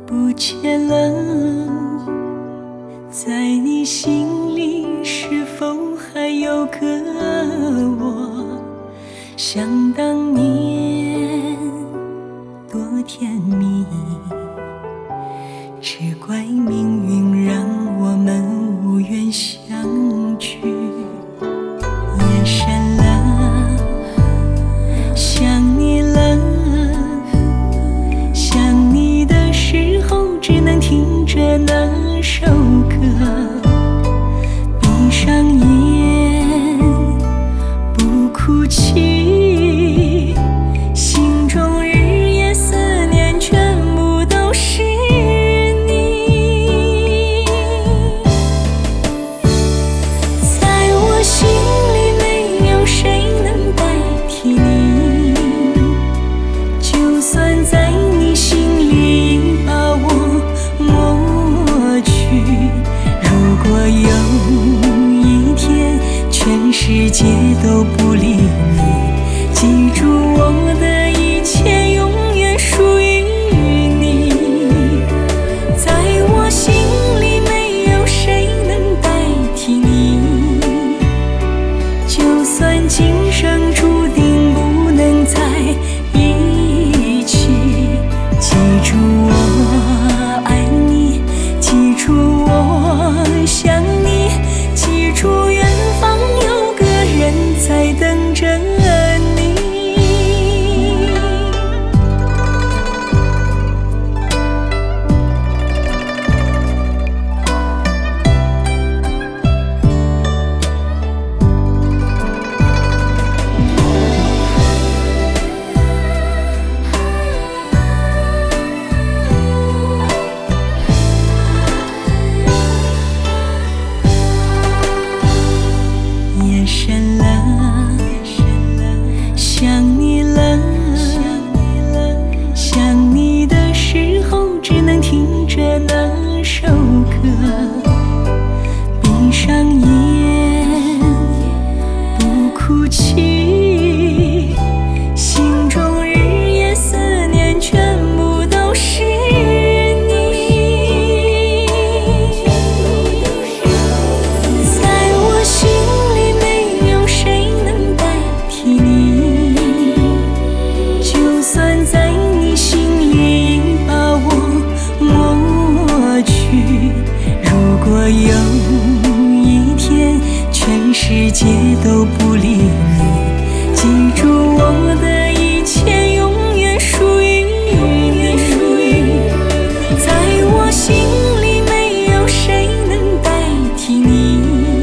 不见了，在你心里是否还有个我？想当年多甜蜜，只怪命运让我们无缘相聚。夜深了，想你了，想你的时候只能听着那首歌，闭上眼不哭泣，心中日夜思念全部都是你。在我心里没有谁能代替你，就算在你心里把我抹去，如果有一天全世界都不理你，记住我的一切永远属于你。在我心里没有谁能代替你，就算今生注定不能在一起，记住我爱你，记住我想你，记住远方有个人在等着你。夜深了，想你了，想你的时候只能听着那首歌，闭上眼不哭泣，心中日夜思念全部都是你。在我心里没有谁能代替你，就算在你心里把我抹去，如果有一天全世界都不理你，记住我的一切永远属于你。在我心里没有谁能代替你，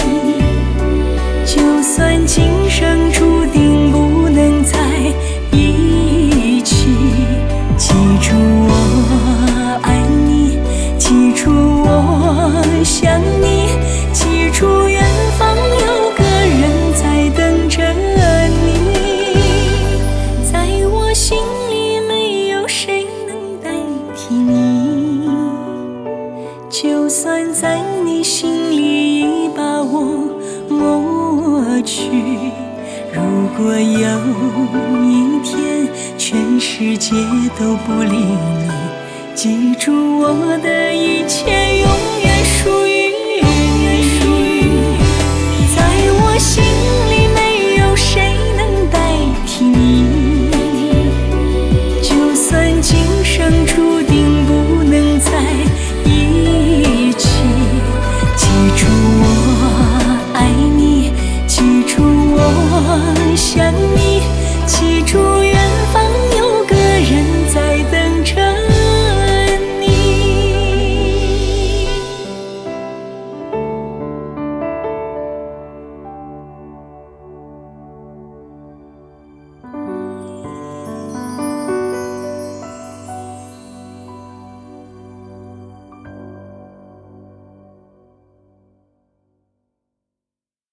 就算今生注定不能在一起，记住我爱你，记住我想你，记住远方有个人在等着你。在我心里没有谁能代替你，就算在你心里已把我抹去，如果有一天全世界都不理你，记住我的一切